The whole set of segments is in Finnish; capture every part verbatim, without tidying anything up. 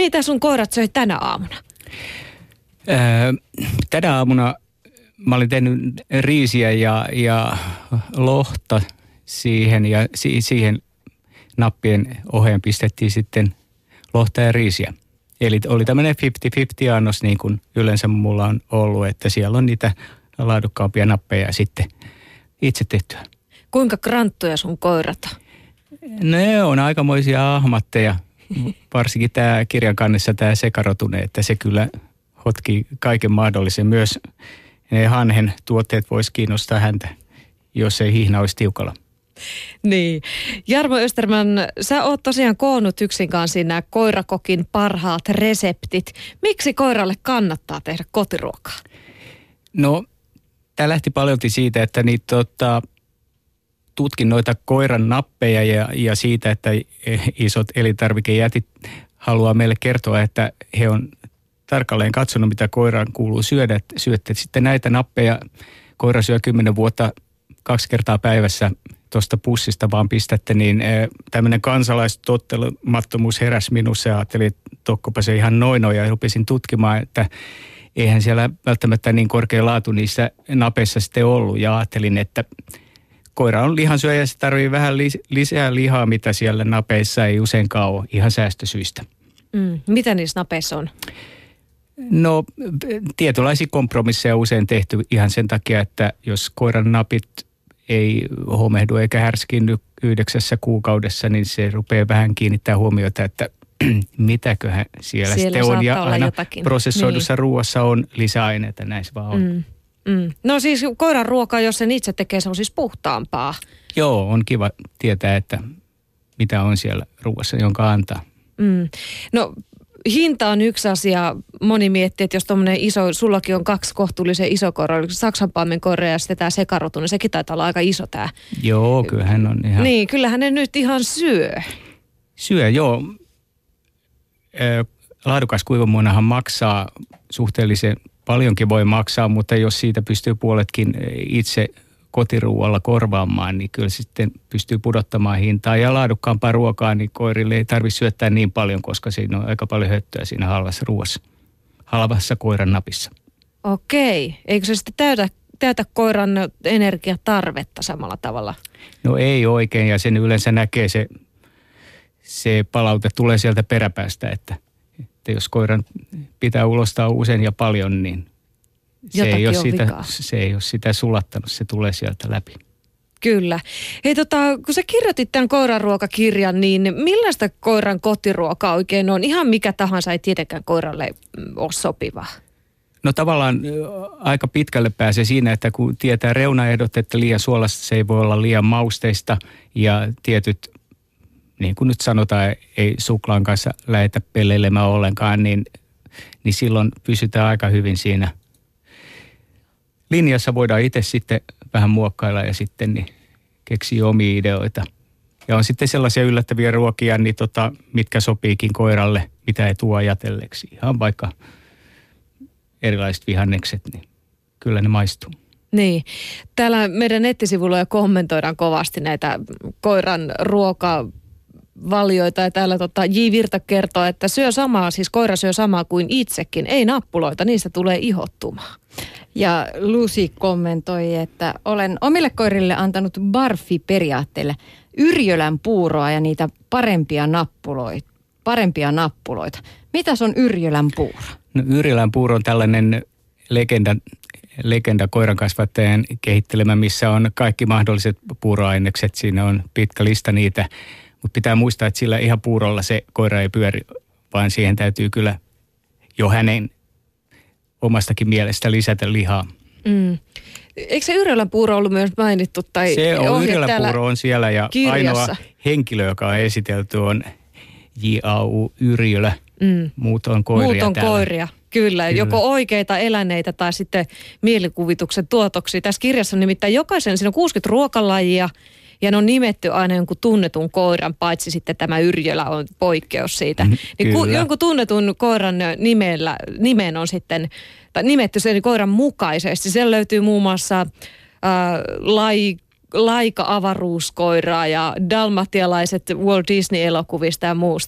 mitä sun koirat söi tänä aamuna? Öö, tänä aamuna mä olin tehnyt riisiä ja, ja lohta siihen ja si, siihen nappien oheen pistettiin sitten lohta ja riisiä. Eli oli tämmöinen viisikymmentä viisikymmentä annos niin kuin yleensä mulla on ollut, että siellä on niitä laadukkaampia nappeja sitten itse tehtyä. Kuinka kranttuja sun koirat on? Ne on aikamoisia ahmatteja, varsinkin tämä kirjan kannessa tämä sekarotune, että se kyllä hotkii kaiken mahdollisen. Myös ne hanhen tuotteet vois kiinnostaa häntä, jos ei hihna olisi tiukalla. Niin. Jarmo Österman, sä oot tosiaan koonnut yksin kanssa nämä koirakokin parhaat reseptit. Miksi koiralle kannattaa tehdä kotiruokaa? No, tämä lähti paljolti siitä, että niitä tota, tutkin noita koiran nappeja ja, ja siitä, että isot elintarvikejätit haluaa meille kertoa, että he on tarkalleen katsonut, mitä koiraan kuuluu syödä. Syötte sitten näitä nappeja. Koira syö kymmenen vuotta kaksi kertaa päivässä tuosta pussista vaan pistätte, niin tämmöinen kansalaistottelemattomuus heräsi minussa ja ajattelin, että tokkopa se ihan noin on ja rupesin tutkimaan, että eihän siellä välttämättä niin korkea laatu niissä napeissa sitten ollut ja ajattelin, että koira on lihansyöjä ja se tarvii vähän lisää lihaa, mitä siellä napeissa ei useinkaan ole ihan säästösyistä. Mm. Mitä niissä napeissa on? No, tietynlaisia kompromisseja usein tehty ihan sen takia, että jos koiran napit ei homehdu eikä härskinny yhdeksässä kuukaudessa, niin se rupeaa vähän kiinnittää huomiota, että mitäköhän siellä, siellä sitten on. Ja aina jotakin. Prosessoidussa niin. Ruuassa on lisäaineita, näissä vaan on. Mm. Mm. No siis koiran ruoka, jos sen itse tekee, se on siis puhtaampaa. Joo, on kiva tietää, että mitä on siellä ruuassa, jonka antaa. Mm. No hinta on yksi asia. Moni miettii, että jos tuommoinen iso, sullakin on kaksi kohtuullisen iso koira, eli saksanpalmen koira ja sitten tämä sekarotu, niin sekin taitaa olla aika iso tämä. Joo, kyllähän on ihan... Niin, kyllähän ne nyt ihan syö. Syö, joo. Laadukas kuivamuonahan maksaa suhteellisen paljonkin voi maksaa, mutta jos siitä pystyy puoletkin itse kotiruualla korvaamaan, niin kyllä sitten pystyy pudottamaan hintaa. Ja laadukkaampaa ruokaa, niin koirille ei tarvitse syöttää niin paljon, koska siinä on aika paljon höttöä siinä halvassa ruoassa, halvassa koiran napissa. Okei. Eikö se sitten täytä, täytä koiran energiatarvetta samalla tavalla? No ei oikein, ja sen yleensä näkee se, se palaute tulee sieltä peräpäästä, että, että jos koiran pitää ulostaa usein ja paljon, niin Se ei, ole sitä, se ei ole sitä sulattanut, se tulee sieltä läpi. Kyllä. Hei tota, kun sä kirjoitit tämän koiranruokakirjan, niin millaista koiran kotiruokaa oikein on? Ihan mikä tahansa ei tietenkään koiralle ole sopivaa. No tavallaan aika pitkälle pääsee siinä, että kun tietää reunaehdot, että liian suolasta se ei voi olla liian mausteista ja tietyt, niin kuin nyt sanotaan, ei suklaan kanssa lähetä pelleilemään ollenkaan, niin, niin silloin pysytään aika hyvin siinä linjassa. Voidaan itse sitten vähän muokkailla ja sitten niin keksiä omia ideoita. Ja on sitten sellaisia yllättäviä ruokia, niin tota, mitkä sopiikin koiralle, mitä ei tuo ajatelleeksi. Ihan vaikka erilaiset vihannekset, niin kyllä ne maistuu. Niin. Täällä meidän nettisivuilla kommentoidaan kovasti näitä koiran ruokavalioita. Ja täällä tota J. Virta kertoo, että syö samaa, siis koira syö samaa kuin itsekin. Ei nappuloita, niistä tulee ihottumaa. Ja Lucy kommentoi, että olen omille koirille antanut barfi-periaatteella Yrjölän puuroa ja niitä parempia nappuloita. Parempia nappuloita. Mitäs on Yrjölän puuro? No, Yrjölän puuro on tällainen legenda, legenda koirankasvattajan kehittelemä, missä on kaikki mahdolliset puuroainekset. Siinä on pitkä lista niitä, mutta pitää muistaa, että sillä ihan puurolla se koira ei pyöri, vaan siihen täytyy kyllä jo hänen omastakin mielestä lisätä lihaa. Mm. Eikö se Yrjölän puuro ollut myös mainittu? Tai se on, Yrjölän puuro on siellä ja kirjassa. Ainoa henkilö, joka on esitelty, on J A U Yrjölä. Mm. Muut on koiria Muut on täällä. koiria, kyllä. kyllä. Joko oikeita eläneitä tai sitten mielikuvituksen tuotoksia. Tässä kirjassa on nimittäin jokaisen, siinä on kuusikymmentä ruokalajia ja ne on nimetty aina jonkun tunnetun koiran, paitsi sitten tämä Yrjölä on poikkeus siitä. Mm, niin ku, jonkun tunnetun koiran nimellä, nimen on sitten, tai nimetty sen koiran mukaisesti. Siellä löytyy muun muassa äh, lai, laika-avaruuskoiraa ja dalmatialaiset Walt Disney-elokuvista ja muusta.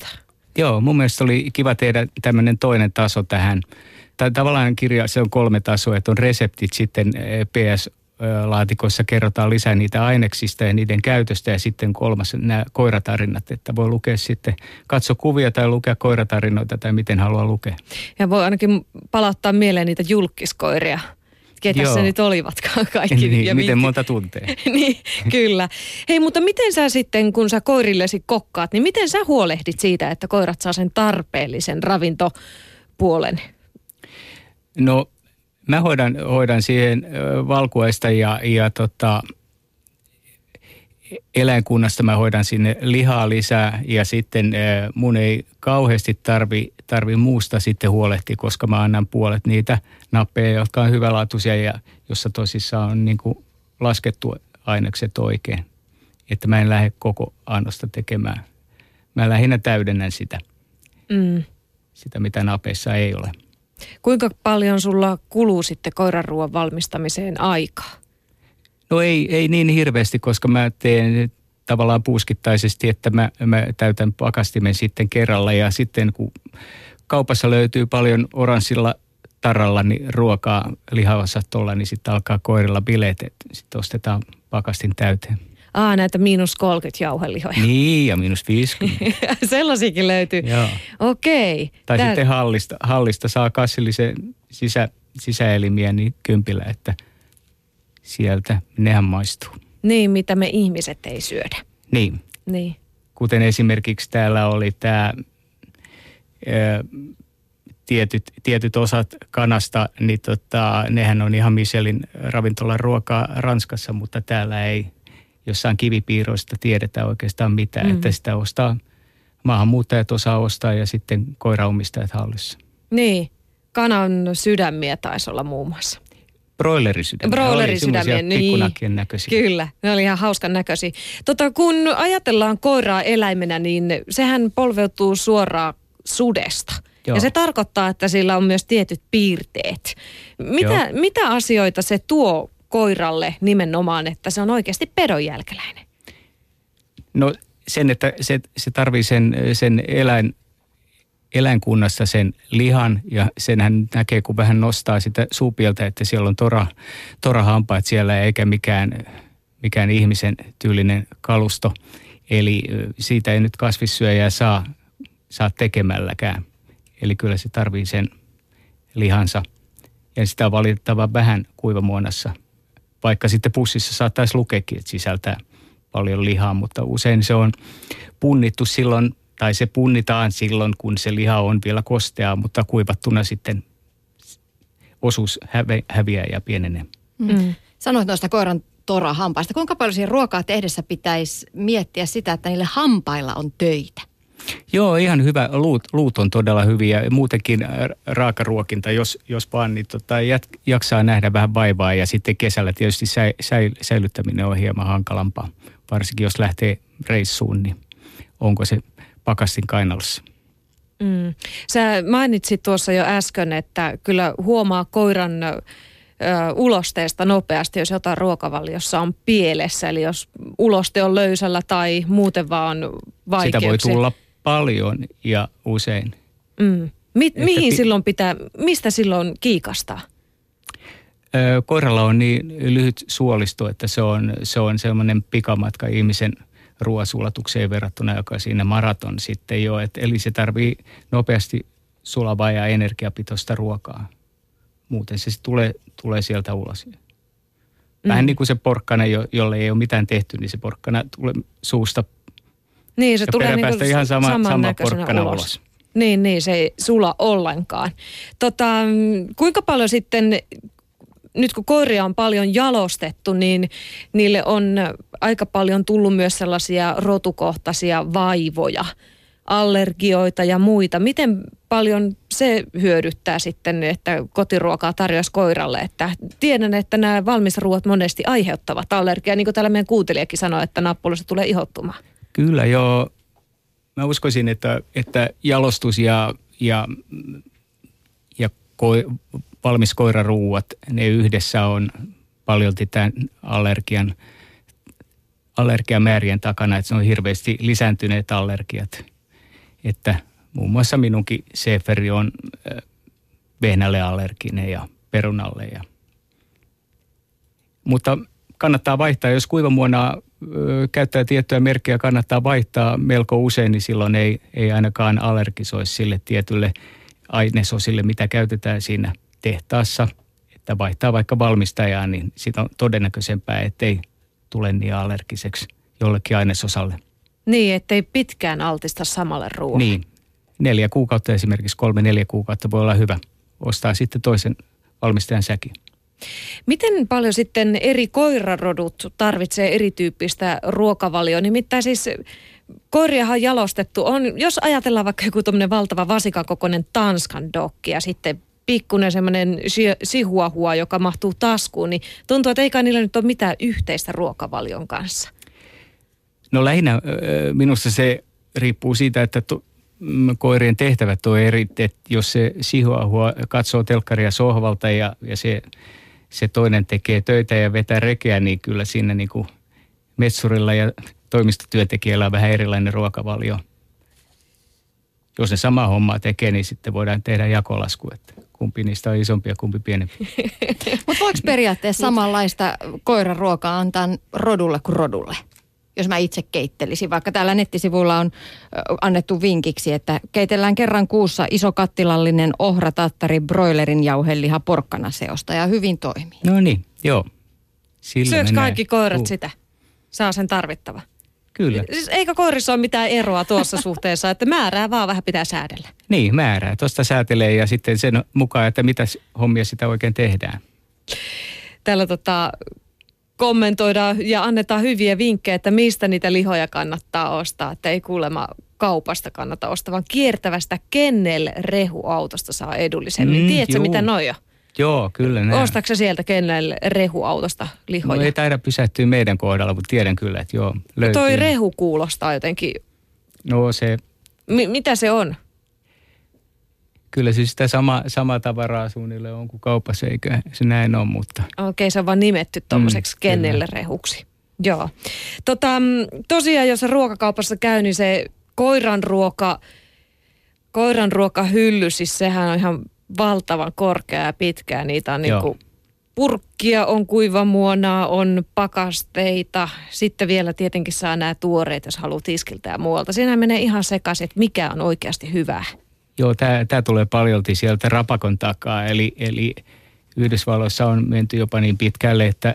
Joo, mun mielestä oli kiva tehdä tämmöinen toinen taso tähän. Tai tavallaan kirja, se on kolme tasoa, että on reseptit sitten P S-laatikoissa kerrotaan lisää niitä aineksista ja niiden käytöstä ja sitten kolmas nämä koiratarinat, että voi lukea sitten, katso kuvia tai lukea koiratarinoita tai miten haluaa lukea. Ja voi ainakin palauttaa mieleen niitä julkiskoiria. Ketä Joo. se nyt olivatkaan kaikki. Niin, ja miten mit... monta tuntee. Niin, kyllä. Hei, mutta miten sä sitten, kun sä koirillesi kokkaat, niin miten sä huolehdit siitä, että koirat saa sen tarpeellisen ravintopuolen? No, mä hoidan, hoidan siihen valkuaista ja, ja tota, eläinkunnasta mä hoidan sinne lihaa lisää ja sitten mun ei kauheasti tarvi, tarvi muusta sitten huolehtia, koska mä annan puolet niitä nappeja, jotka on hyvälaatuisia ja jossa tosissaan on niin kuin laskettu ainekset oikein. Että mä en lähde koko annosta tekemään. Mä lähinnä täydennän sitä, Mm. sitä mitä napeissa ei ole. Kuinka paljon sulla kuluu sitten koiranruoan valmistamiseen aikaa? No ei, ei niin hirveästi, koska mä teen tavallaan puuskittaisesti, että mä, mä täytän pakastimen sitten kerralla. Ja sitten kun kaupassa löytyy paljon oranssilla taralla niin ruokaa lihaosatolla, niin sitten alkaa koirilla bileet, että sitten ostetaan pakastin täyteen. Aa, näitä miinus kolmekymmentä jauhelihoja. Niin, ja miinus viisikymmentä. Sellaisiakin löytyy. Joo. Okei. Tai Tää... sitten hallista, hallista saa kassillisen sisä, sisäelimiä niin kympillä, että sieltä nehän maistuu. Niin, mitä me ihmiset ei syödä. Niin. Niin. Kuten esimerkiksi täällä oli tämä tietyt, tietyt osat kanasta, niin tota, nehän on ihan Michelin ravintolan ruokaa Ranskassa, mutta täällä ei jossain kivipiiroista tiedetä oikeastaan mitään, mm. että sitä ostaa, maahanmuuttajat osaa ostaa ja sitten koiraomistajat hallissa. Niin, kanan sydämiä taisi olla muun muassa. Broilerisydämiä. Broilerisydämiä, niin. Pikkunakien näköisiä. Kyllä, ne oli ihan hauskan näköisiä. Tota, kun ajatellaan koiraa eläimenä, niin sehän polveutuu suoraan sudesta. Joo. Ja se tarkoittaa, että sillä on myös tietyt piirteet. Mitä, mitä asioita se tuo koiralle nimenomaan, että se on oikeasti pedonjälkeläinen? No sen, että se, se tarvii sen, sen eläin, eläinkunnassa sen lihan ja senhän näkee, kun vähän nostaa sitä suupieltä, että siellä on tora, torahampaat siellä eikä mikään, mikään ihmisen tyylinen kalusto. Eli siitä ei nyt kasvissyöjää saa, saa tekemälläkään. Eli kyllä se tarvii sen lihansa ja sitä on valitettavan vähän kuivamuonassa. Vaikka sitten pussissa saattaisi lukeekin, että sisältää paljon lihaa, mutta usein se on punnittu silloin, tai se punnitaan silloin, kun se liha on vielä kosteaa, mutta kuivattuna sitten osuus häve, häviää ja pienenee. Mm. Sanoit noista koiran torahampaista. Kuinka paljon siihen ruokaa tehdessä pitäisi miettiä sitä, että niille hampailla on töitä? Joo, ihan hyvä. Luut, luut on todella hyviä. Muutenkin raakaruokinta, jos, jos vaan niin tota, jät, jaksaa nähdä vähän vaivaa ja sitten kesällä tietysti säi, säi, säilyttäminen on hieman hankalampaa. Varsinkin jos lähtee reissuun, niin onko se pakastin kainalossa. Mm. Sä mainitsit tuossa jo äsken, että kyllä huomaa koiran ö, ulosteesta nopeasti, jos jotain ruokavaliossa on pielessä. Eli jos uloste on löysällä tai muuten vaan vaikeuksia. Sitä voi tulla paljon ja usein. Mm. Mi- mihin pi- silloin pitää, mistä silloin kiikastaa? Ö, koiralla on niin lyhyt suolisto, että se on, se on semmoinen pikamatka ihmisen ruoasulatukseen verrattuna, joka siinä maraton sitten jo. Et, eli se tarvii nopeasti sulavaa ja energiapitoista ruokaa. Muuten se tulee, tulee sieltä ulos. Vähän mm. niin kuin se porkkana, jolle ei ole mitään tehty, niin se porkkana tulee suusta. Niin, se tulee niin kuin ihan sama, sama porkkana ulos. ulos. Niin, niin, se ei sula ollenkaan. Tota, kuinka paljon sitten, nyt kun koiria on paljon jalostettu, niin niille on aika paljon tullut myös sellaisia rotukohtaisia vaivoja, allergioita ja muita. Miten paljon se hyödyttää sitten, että kotiruokaa tarjoaisi koiralle? Että tiedän, että nämä valmisruuat monesti aiheuttavat allergiaa, niin kuin täällä meidän kuuntelijakin sanoi, että nappulosta tulee ihottumaan. Kyllä joo. Mä uskoisin, että, että jalostus ja, ja, ja koi, valmis koiraruuat, ne yhdessä on paljolti tämän allergian, allergiamäärien takana, että se on hirveästi lisääntyneet allergiat. Että muun muassa minunkin Schäferi on vehnälle allerginen ja perunalle. Ja. Mutta kannattaa vaihtaa, jos kuivamuonaa käyttää tiettyä merkkiä, kannattaa vaihtaa melko usein, niin silloin ei, ei ainakaan allergisoisi sille tietylle ainesosille, mitä käytetään siinä tehtaassa. Että vaihtaa vaikka valmistajaa, niin siitä on todennäköisempää, ettei tule niin allergiseksi jollekin ainesosalle. Niin, ettei pitkään altista samalle ruoalle. Niin, neljä kuukautta esimerkiksi, kolme neljä kuukautta voi olla hyvä. Ostaa sitten toisen valmistajan säkin. Miten paljon sitten eri koirarodut tarvitsee erityyppistä ruokavalioa? Nimittäin siis koiriahan on jalostettu. On, jos ajatellaan vaikka joku tuommoinen valtava vasikan kokoinen Tanskan dokki ja sitten pikkuinen semmoinen sihuahua, joka mahtuu taskuun, niin tuntuu, että eikä niillä nyt ole mitään yhteistä ruokavalion kanssa. No lähinnä minusta se riippuu siitä, että to, koirien tehtävät on eri. Että jos se sihuahua katsoo telkkaria sohvalta ja, ja se, se toinen tekee töitä ja vetää rekeä, niin kyllä siinä niin kuin metsurilla ja toimistotyöntekijällä on vähän erilainen ruokavalio. Jos ne samaa hommaa tekee, niin sitten voidaan tehdä jakolasku, että kumpi niistä on isompi ja kumpi pienempi. Mutta voiko periaatteessa samanlaista koiran ruokaa antaa rodulle kuin rodulle? Jos mä itse keittelisin, vaikka täällä nettisivuilla on annettu vinkiksi, että keitellään kerran kuussa iso kattilallinen ohra, tattari, broilerin jauheliha, porkkanaseosta ja hyvin toimii. No niin, joo. Syöks kaikki koirat uh. sitä? Saa sen tarvittava. Kyllä. Siis eikö koirissa ole mitään eroa tuossa suhteessa, että määrää vaan vähän pitää säädellä? Niin, määrää. Tuosta säätelee ja sitten sen mukaan, että mitä hommia sitä oikein tehdään. Täällä tota, kommentoidaan ja annetaan hyviä vinkkejä, että mistä niitä lihoja kannattaa ostaa. Että ei kuulemma kaupasta kannata ostaa, vaan kiertävästä Kennel-rehuautosta saa edullisemmin. Mm, Tiedätkö, juu. mitä noi on? Joo, kyllä. Nää. Ostatko sä sieltä Kennel-rehuautosta lihoja? No ei taida pysähtyä meidän kohdalla, mutta tiedän kyllä, että joo, löytyy. Toi rehu kuulostaa jotenkin. No se... M- mitä se on? Kyllä se sitä sama, sama tavaraa suunnilleen on kuin kaupassa, eikä se näin ole, mutta... Okei, se on vaan nimetty tuommoiseksi mm, Kennel-rehuksi. Joo. Tota, tosiaan, jos ruokakaupassa käy, niin se koiran ruoka, koiran ruokahylly, siis sehän on ihan valtavan korkea ja pitkää. Niitä on niinku purkkia, on kuivamuonaa, on pakasteita. Sitten vielä tietenkin saa nämä tuoreet, jos haluaa tiskiltä ja muualta. Siinä menee ihan sekaisin, että mikä on oikeasti hyvää. Joo, tämä tulee paljolti sieltä rapakon takaa. Eli, eli Yhdysvalloissa on menty jopa niin pitkälle, että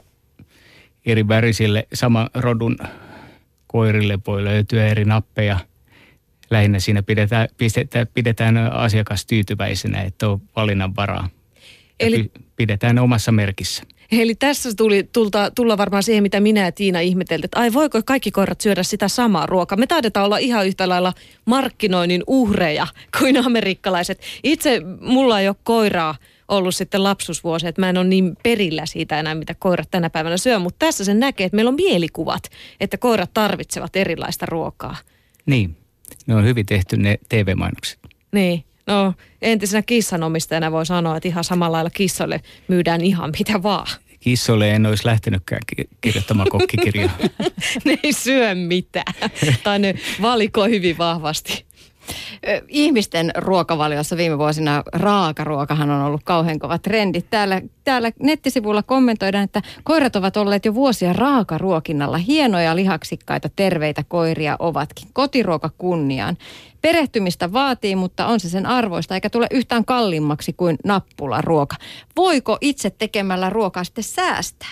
eri värisille saman rodun koirille voi löytyä eri nappeja. Lähinnä siinä pidetään, pidetään, pidetään asiakas tyytyväisenä, että on valinnan varaa. Eli pidetään omassa merkissä. Eli tässä tuli, tulta, tulla varmaan siihen, mitä minä ja Tiina ihmeteltiin, että ai voiko kaikki koirat syödä sitä samaa ruokaa. Me taidetaan olla ihan yhtä lailla markkinoinnin uhreja kuin amerikkalaiset. Itse mulla ei ole koiraa ollut sitten lapsuusvuosia, että mä en ole niin perillä siitä enää, mitä koirat tänä päivänä syö. Mutta tässä sen näkee, että meillä on mielikuvat, että koirat tarvitsevat erilaista ruokaa. Niin, ne on hyvin tehty ne T V-mainokset. Niin. No entisenä kissanomistajana voi sanoa, että ihan samalla lailla kissoille myydään ihan mitä vaan. Kissoille en olisi lähtenytkään kirjoittamaan kokkikirjaa. Ne ei syö mitään. Tai ne valikoi hyvin vahvasti. Ihmisten ruokavaliossa viime vuosina raakaruokahan on ollut kauhean kova trendi. Täällä, täällä nettisivuilla kommentoidaan, että koirat ovat olleet jo vuosia raakaruokinnalla. Hienoja, lihaksikkaita, terveitä koiria ovatkin. Kotiruoka kunniaan. Perehtymistä vaatii, mutta on se sen arvoista, eikä tule yhtään kalliimmaksi kuin nappularuoka. Voiko itse tekemällä ruokaa sitten säästää?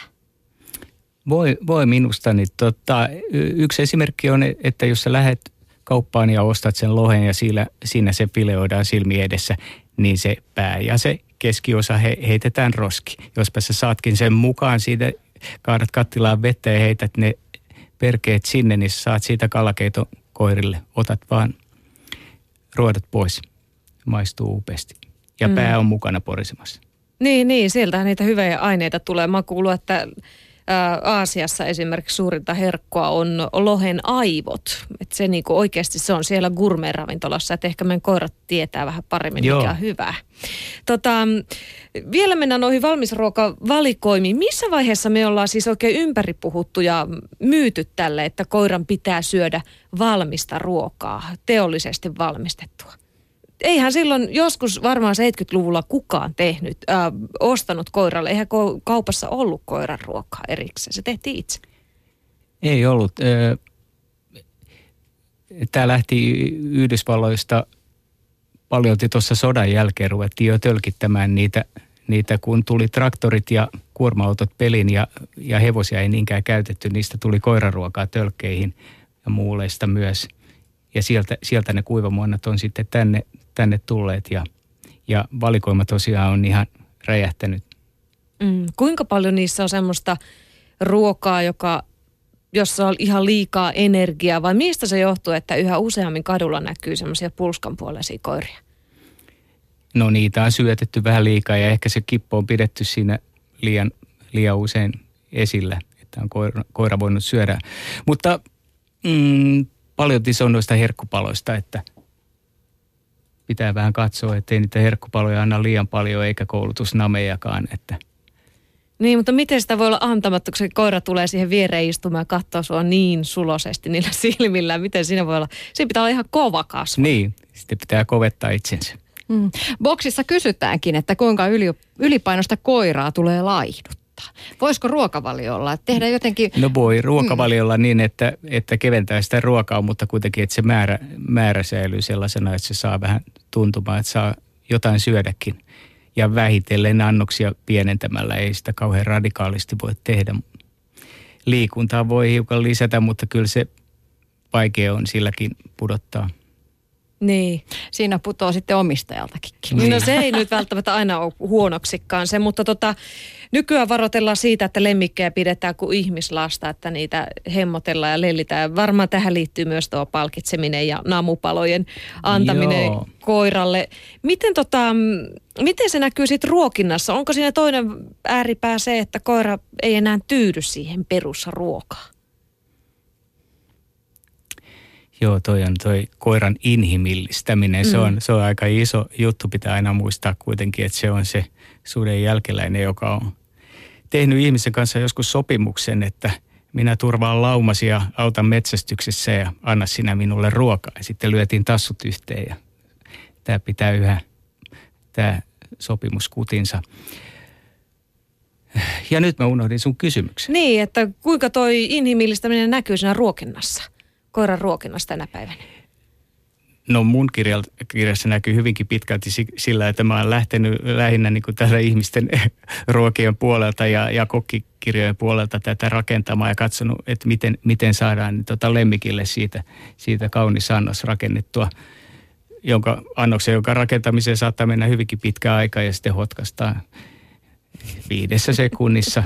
Voi, voi minusta. Niin tota, yksi esimerkki on, että jos sä lähdet kauppaan ja ostat sen lohen ja siinä, siinä se fileoidaan silmi edessä, niin se pää ja se keskiosa he, heitetään roski. Jospa sä saatkin sen mukaan siitä, kaadat kattilaan vettä ja heität ne perkeet sinne, niin sä saat siitä kalakeito koirille. Otat vaan ruodot pois. Maistuu upeasti. Ja mm. pää on mukana porisemassa. Niin, niin, sieltähän niitä hyviä aineita tulee. Mä kuulun, että Aasiassa esimerkiksi suurinta herkkua on lohen aivot. Että se niinku oikeasti se on siellä gourmet-ravintolassa, että ehkä meidän koirat tietää vähän paremmin, Joo. mikä on hyvää. Tota, vielä mennään noihin valmisruokavalikoimiin. Missä vaiheessa me ollaan siis oikein ympäri puhuttu ja myyty tälle, että koiran pitää syödä valmista ruokaa, teollisesti valmistettua? eihän silloin joskus varmaan seitsemänkymmentäluvulla kukaan tehnyt, äh, ostanut koiralle. Eihän kaupassa ollut koiran ruokaa erikseen. Se tehtiin itse. Ei ollut. Tämä lähti Yhdysvalloista paljolti tuossa sodan jälkeen. Ruvettiin jo tölkittämään niitä, niitä kun tuli traktorit ja kuorma-autot pelin ja, ja hevosia ei niinkään käytetty. Niistä tuli koiraruokaa tölkkeihin ja muuleista myös. Ja sieltä, sieltä ne kuivamuonnat on sitten tänne, tänne tulleet ja, ja valikoima tosiaan on ihan räjähtänyt. Mm, kuinka paljon niissä on semmoista ruokaa, joka, jossa on ihan liikaa energiaa vai mistä se johtuu, että yhä useammin kadulla näkyy semmoisia pulskanpuoleisia koiria? No niitä on syötetty vähän liikaa ja ehkä se kippo on pidetty siinä liian, liian usein esillä, että on koira, koira voinut syödä. Mutta mm, paljon se on noista herkkupaloista, että pitää vähän katsoa, ettei niitä herkkupaloja anna liian paljon eikä koulutusnamejakaan. Että. Niin, mutta miten sitä voi olla antamatta, kun se koira tulee siihen viereen istumaan ja katsoo sua niin sulosesti niillä silmillä. Miten siinä voi olla? Siinä pitää olla ihan kova kasvu. Niin, sitten pitää kovettaa itsensä. Mm. Boksissa kysytäänkin, että kuinka yli, ylipainosta koiraa tulee laihduttaa. Voisiko ruokavaliolla tehdä jotenkin? No voi ruokavaliolla mm. niin, että, että keventää sitä ruokaa, mutta kuitenkin, että se määrä, määrä säilyy sellaisena, että se saa vähän tuntumaan, että saa jotain syödäkin. Ja vähitellen annoksia pienentämällä ei sitä kauhean radikaalisti voi tehdä. Liikuntaa voi hiukan lisätä, mutta kyllä se vaikea on silläkin pudottaa. Niin. Siinä putoo sitten omistajaltakin. Niin. No se ei nyt välttämättä aina ole huonoksikaan se, mutta tota, nykyään varoitellaan siitä, että lemmikkejä pidetään kuin ihmislasta, että niitä hemmotellaan ja lellitään. Varmaan tähän liittyy myös tuo palkitseminen ja namupalojen antaminen Joo. koiralle. Miten, tota, miten se näkyy sitten ruokinnassa? Onko siinä toinen ääripää se, että koira ei enää tyydy siihen perusruokaan? Joo, toi on toi koiran inhimillistäminen. Mm. Se, on, se on aika iso juttu. Pitää aina muistaa kuitenkin, että se on se suden jälkeläinen, joka on tehnyt ihmisen kanssa joskus sopimuksen, että minä turvaan laumasi ja autan metsästyksessä ja anna sinä minulle ruokaa. Ja sitten lyötiin tassut yhteen ja tämä pitää yhä, tämä sopimus kutinsa. Ja nyt mä unohdin sun kysymyksen. Niin, että kuinka toi inhimillistäminen näkyy siinä ruokinnassa? Koiran ruokinnassa tänä päivänä? No mun kirjassa näkyy hyvinkin pitkälti sillä, että mä oon lähtenyt lähinnä niin kuin täällä ihmisten ruokien puolelta ja, ja kokkikirjojen puolelta tätä rakentamaan ja katsonut, että miten, miten saadaan niin tota lemmikille siitä, siitä kaunis annos rakennettua, jonka annoksen, jonka rakentamiseen saattaa mennä hyvinkin pitkä aika ja sitten hotkastaa viidessä sekunnissa.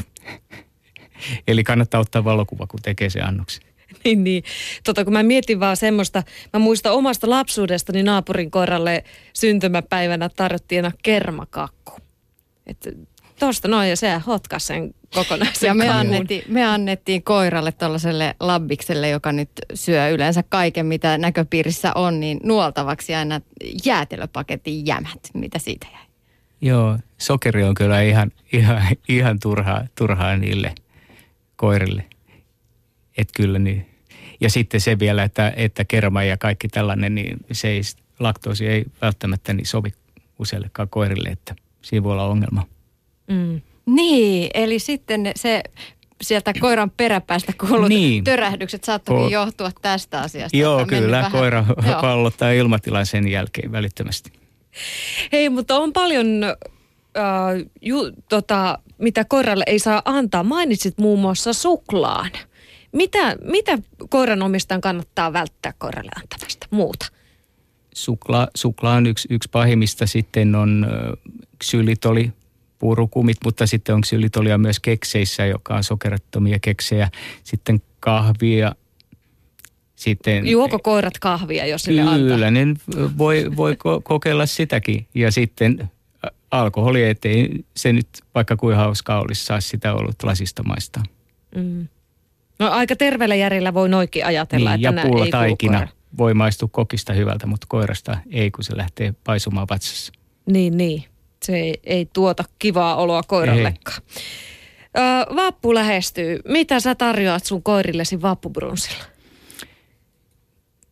Eli kannattaa ottaa valokuva, kun tekee se annoksen. Niin, niin. Tota, kun mä mietin vaan semmoista, mä muistan omasta lapsuudestani naapurin koiralle syntymäpäivänä tarjottiin aina kermakakku. Että tosta noin ja se hotkas sen kokonaisen Ja me annettiin, me annettiin koiralle tuollaiselle labbikselle, joka nyt syö yleensä kaiken, mitä näköpiirissä on, niin nuoltavaksi aina jäätelöpaketin jämät, mitä siitä jäi. Joo, sokeri on kyllä ihan, ihan, ihan turhaa, turhaa niille koirille. Että kyllä niin. Ja sitten se vielä, että, että kerma ja kaikki tällainen, niin se ei, laktoosi ei välttämättä niin sovi useillekaan koirille, että siinä voi olla ongelma. Mm. Niin, eli sitten se sieltä koiran peräpäästä kuulut niin. törähdykset saattokin johtua tästä asiasta. Joo, kyllä. Vähän, koira joo. pallottaa ilmatilan sen jälkeen välittömästi. Hei, mutta on paljon, äh, ju, tota, mitä koiralle ei saa antaa. Mainitsit muun muassa suklaan. Mitä, mitä koiran omistajan kannattaa välttää koiralle antamasta muuta? Sukla, suklaa on yksi, yksi pahimmista. Sitten on ksylitoli, puurukumit, mutta sitten on ksylitolia myös kekseissä, joka on sokerattomia keksejä. Sitten kahvia. Sitten, juoko koirat kahvia, jos sille antaa? Kyllä, ne voi, voi ko- kokeilla sitäkin. Ja sitten alkoholi, ettei se nyt vaikka kuin hauskaa olisi, saa sitä ollut lasista maistaa. Mm. No aika terveellä järjellä voi noikin ajatella, niin, että ja pullataikina voi maistua kokista hyvältä, mutta koirasta ei, kun se lähtee paisumaan vatsassa. Niin, niin. Se ei, ei tuota kivaa oloa koirallekaan. Ö, vappu lähestyy. Mitä sä tarjoat sun koirillesi vappubrunssilla?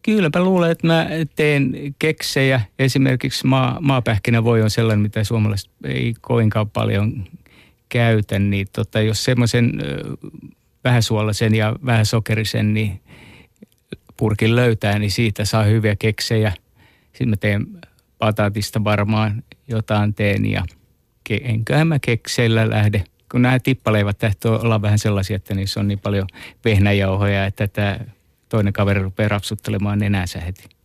Kyllä mä luulen, että mä teen keksejä. Esimerkiksi maa, maapähkinävoi on sellainen, mitä suomalaiset ei kovinkaan paljon käytä. Niin tota, jos semmoisen vähäsuolaisen ja vähäsokerisen niin purkin löytää, niin siitä saa hyviä keksejä. Sitten mä teen pataatista varmaan jotain teen ja enköhän mä kekseillä lähde. Kun nämä tippaleivät tähtoo olla vähän sellaisia, että niissä on niin paljon vehnäjauhoja, että tämä toinen kaveri rupeaa rapsuttelemaan nenänsä heti.